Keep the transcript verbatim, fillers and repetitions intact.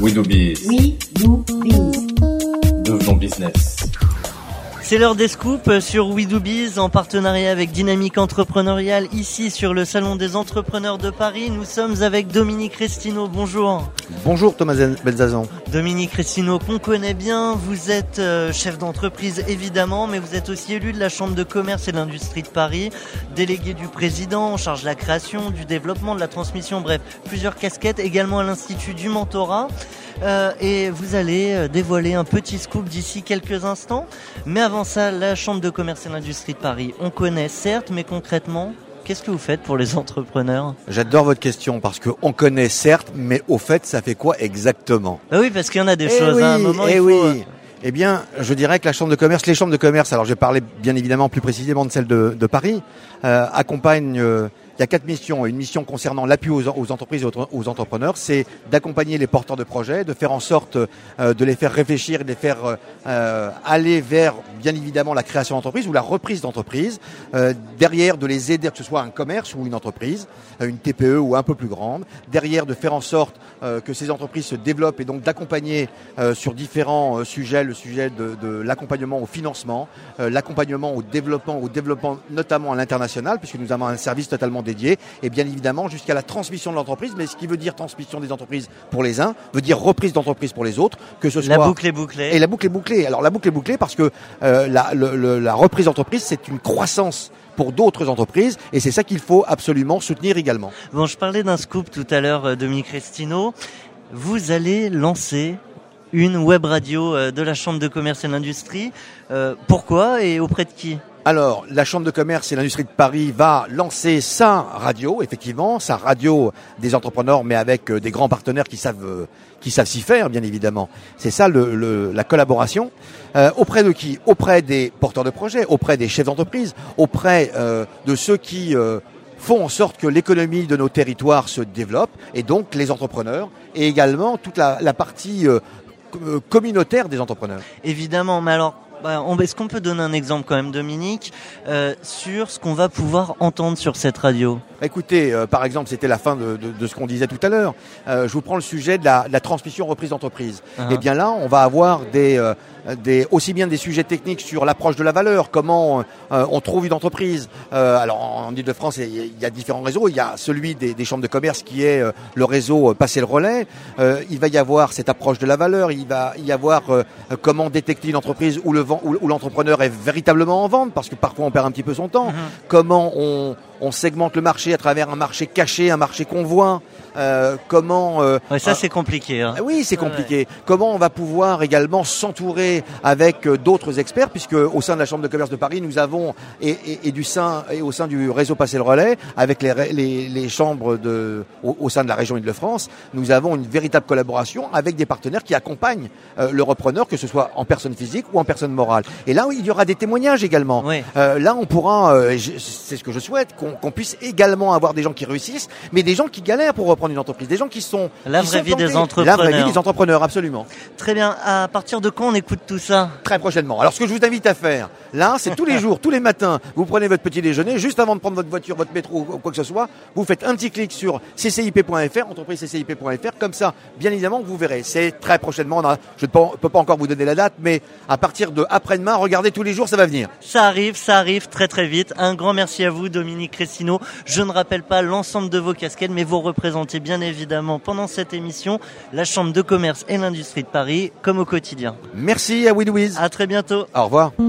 We do biz. We do biz. Devenons business. C'est l'heure des scoops sur We Do Biz en partenariat avec Dynamique Entrepreneuriale ici sur le Salon des Entrepreneurs de Paris. Nous sommes avec Dominique Restino. Bonjour. Bonjour Thomas Belzazan. Dominique Restino qu'on connaît bien. Vous êtes euh, chef d'entreprise évidemment, mais vous êtes aussi élu de la Chambre de commerce et d'industrie de Paris, délégué du président en charge de la création, du développement, de la transmission, bref, plusieurs casquettes, également à l'Institut du Mentorat. Euh, et vous allez euh, dévoiler un petit scoop d'ici quelques instants. Mais avant ça, la Chambre de commerce et d'industrie de Paris, on connaît certes, mais concrètement, qu'est-ce que vous faites pour les entrepreneurs ? J'adore votre question parce qu'on connaît certes, mais au fait, ça fait quoi exactement ? Bah oui, parce qu'il y en a des eh choses oui, à un moment. Eh il faut... oui. Eh bien, je dirais que la Chambre de commerce, les chambres de commerce, alors je vais parler bien évidemment plus précisément de celle de, de Paris, euh, accompagnent... Euh, Il y a quatre missions. Une mission concernant l'appui aux, aux entreprises et aux, aux entrepreneurs, c'est d'accompagner les porteurs de projets, de faire en sorte euh, de les faire réfléchir, de les faire euh, aller vers, bien évidemment, la création d'entreprise ou la reprise d'entreprise. Euh, derrière, de les aider, que ce soit un commerce ou une entreprise, une T P E ou un peu plus grande. Derrière, de faire en sorte euh, que ces entreprises se développent et donc d'accompagner euh, sur différents euh, sujets, le sujet de, de l'accompagnement au financement, euh, l'accompagnement au développement, au développement notamment à l'international, puisque nous avons un service totalement dédié, et bien évidemment jusqu'à la transmission de l'entreprise. Mais ce qui veut dire transmission des entreprises pour les uns veut dire reprise d'entreprise pour les autres, que ce soit la boucle est bouclée. Et la boucle est bouclée. Alors la boucle est bouclée parce que euh, la, le, le, la reprise d'entreprise, c'est une croissance pour d'autres entreprises, et c'est ça qu'il faut absolument soutenir également. Bon, je parlais d'un scoop tout à l'heure, Dominique Restino. Vous allez lancer une web radio de la Chambre de commerce et de l'industrie. Euh, pourquoi et auprès de qui ? Alors, la Chambre de commerce et l'industrie de Paris va lancer sa radio, effectivement, sa radio des entrepreneurs, mais avec des grands partenaires qui savent, qui savent s'y faire, bien évidemment. C'est ça le, le, la collaboration. Euh, auprès de qui ? Auprès des porteurs de projets, auprès des chefs d'entreprise, auprès euh, de ceux qui euh, font en sorte que l'économie de nos territoires se développe, et donc les entrepreneurs, et également toute la, la partie euh, communautaire des entrepreneurs. Évidemment, mais alors, bah, on, est-ce qu'on peut donner un exemple quand même, Dominique, euh, sur ce qu'on va pouvoir entendre sur cette radio ? Écoutez, euh, par exemple, c'était la fin de, de, de ce qu'on disait tout à l'heure. Euh, je vous prends le sujet de la, de la transmission reprise d'entreprise. Uh-huh. Et bien là, on va avoir des, euh, des, aussi bien des sujets techniques sur l'approche de la valeur, comment euh, on trouve une entreprise. Euh, alors en Ile-de-France, il y a différents réseaux. Il y a celui des, des chambres de commerce qui est euh, le réseau euh, Passer le relais. Euh, il va y avoir cette approche de la valeur. Il va y avoir euh, comment détecter une entreprise où, le, où, où l'entrepreneur est véritablement en vente, parce que parfois on perd un petit peu son temps. Uh-huh. Comment on... On segmente le marché à travers un marché caché, un marché qu'on voit. Euh, comment euh, ouais, ça euh, c'est compliqué. Hein. Oui, c'est compliqué. Ouais. Comment on va pouvoir également s'entourer avec euh, d'autres experts, puisque au sein de la Chambre de commerce de Paris, nous avons et, et, et du sein et au sein du réseau Passer le relais, avec les, les, les chambres de au, au sein de la région Île-de-France, nous avons une véritable collaboration avec des partenaires qui accompagnent euh, le repreneur, que ce soit en personne physique ou en personne morale. Et là, il y aura des témoignages également. Oui. Euh, là, on pourra, euh, je, c'est ce que je souhaite, qu'on, qu'on puisse également avoir des gens qui réussissent, mais des gens qui galèrent pour reprendre une entreprise, des gens qui sont la qui vraie sont vie plantés. des entrepreneurs. La vraie vie des entrepreneurs, absolument. Très bien. À partir de quand on écoute tout ça ? Très prochainement. Alors, ce que je vous invite à faire, là, c'est tous les jours, tous les matins, vous prenez votre petit déjeuner, juste avant de prendre votre voiture, votre métro ou quoi que ce soit, vous faites un petit clic sur c c i p point f r, entreprise c c i p point f r, comme ça, bien évidemment, vous verrez. C'est très prochainement. On a, je ne peux pas encore vous donner la date, mais à partir de après-demain, regardez tous les jours, ça va venir. Ça arrive, ça arrive très très vite. Un grand merci à vous, Dominique Restino. Je ne rappelle pas l'ensemble de vos casquettes, mais vous représentez bien évidemment pendant cette émission la Chambre de commerce et l'industrie de Paris, comme au quotidien. Merci à We Do Biz. À très bientôt. Au revoir.